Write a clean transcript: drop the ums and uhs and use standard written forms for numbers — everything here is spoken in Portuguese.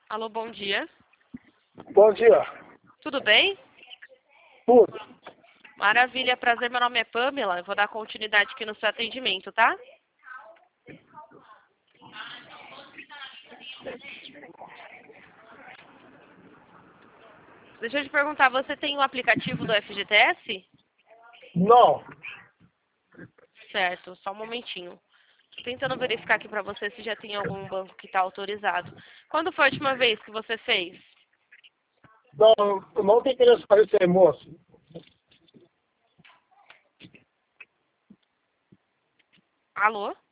Alô, bom dia. Bom dia. Tudo bem? Tudo. Maravilha, prazer. Meu nome é Pamela. Eu vou dar continuidade aqui no seu atendimento, tá? Deixa eu te perguntar, você tem o aplicativo do FGTS? Não. Certo, só um momentinho. Tô tentando verificar aqui pra você se já tem algum banco que está autorizado. Quando foi a última vez que você fez? Não, não tem interesse para esse moço. Alô?